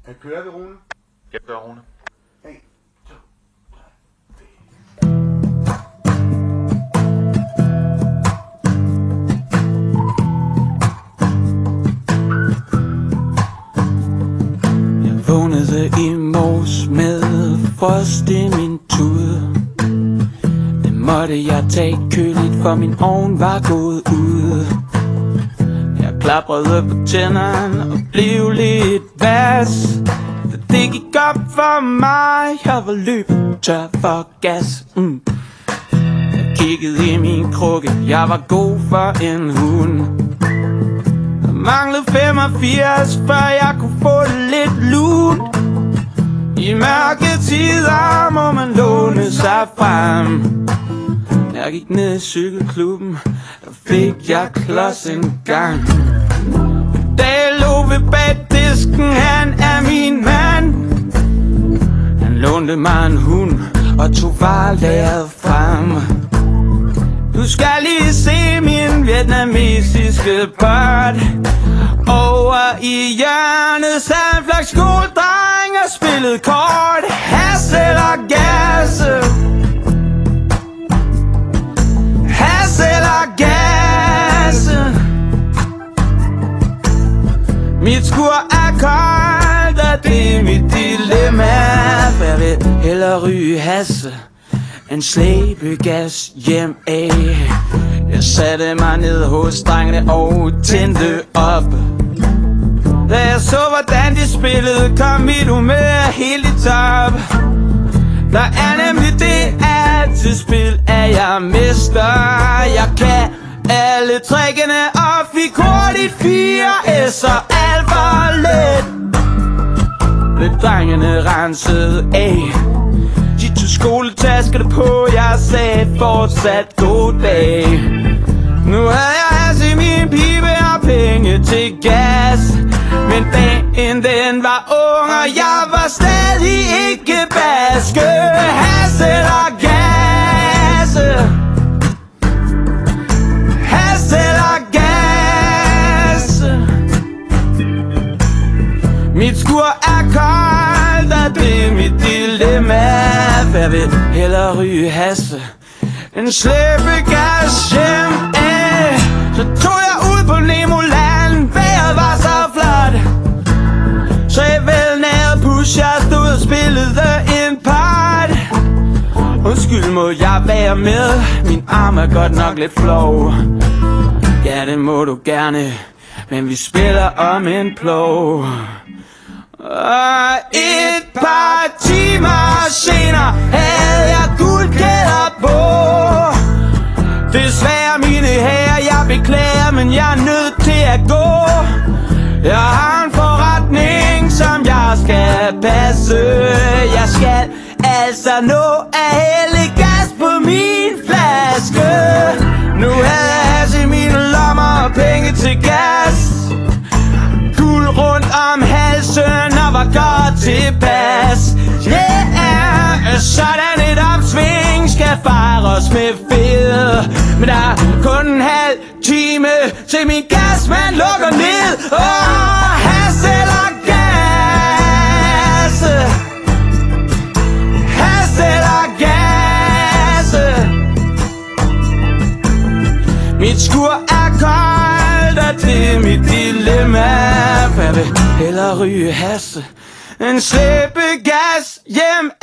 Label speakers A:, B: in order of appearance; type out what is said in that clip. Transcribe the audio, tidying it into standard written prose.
A: Kører vi, Rune?
B: Jeg kører, Rune.
A: 1, 2, 3.
C: Jeg vågnede i morges med frost i min tude. Det måtte jeg tage køligt, for min ovn var gået ud. Jeg klaprede på tænderne og blev lidt vas. Da det gik op for mig, jeg var løbet tør for gas. Jeg kiggede i min krukke, jeg var god for en hund. Jeg manglede 85, før jeg kunne få lidt lunt. I mørke tider må man låne sig frem. Jeg gik ned i cykelklubben, der fik jeg klods en gang. Da jeg lå ved bagdisken, han er min mand. Han lånte mig en hund og tog varelaget frem. Du skal lige se min vietnamesiske pot. Over i hjørnet sad en flok skoledreng og spillede kort. Has eller gas, has eller gas. Mit skur er koldt, og det er mit dilemma. For jeg vil hellere ryge hasse end slæbe gas hjem af. Jeg satte mig ned hos drengene og tændte op. Da jeg så hvordan de spillede, kom mit humør helt i top. Der er nemlig det altid spil, at jeg mister. Jeg kan alle trickene og fik hurtigt 4 S'er alt for let. Lidt drengene rensede af. De tog skoletaskerne på, jeg sagde fortsat god dag. Nu havde jeg has i min pibe og penge til gas. Men dagen den var ung, og jeg var stadig ikke baske. Has eller gas, has eller gas. Mit skur er koldt, og det er mit dilemma. For jeg vil hellere ryge hasse end slæbe gas hjem af. Så tog jeg ud på Nemoland, vejret var så flot. Så jeg velnærede push, jeg stod og spillede en part. Undskyld, må jeg være med? Min arm er godt nok lidt flov. Ja, det må du gerne, men vi spiller om en plov. Og et par timer senere havde jeg guldkæder på. Desværre mine herrer, jeg beklager, men jeg er nødt til at gå. Jeg har en forretning, som jeg skal passe. Jeg skal altså nå at hælde gas på min flaske. Nu havde jeg has i mine lommer og penge til gas. Guld rundt om halsen og var godt tilpas. Yeah, sådan et opsving skal fejres med fed. Men der er kun en halv time til min gasmand lukker ned. Has eller gas, has eller gas. Mit skur er koldt, og det er mit dilemma. For jeg vil hellere ryge hasse end slæbe gas hjem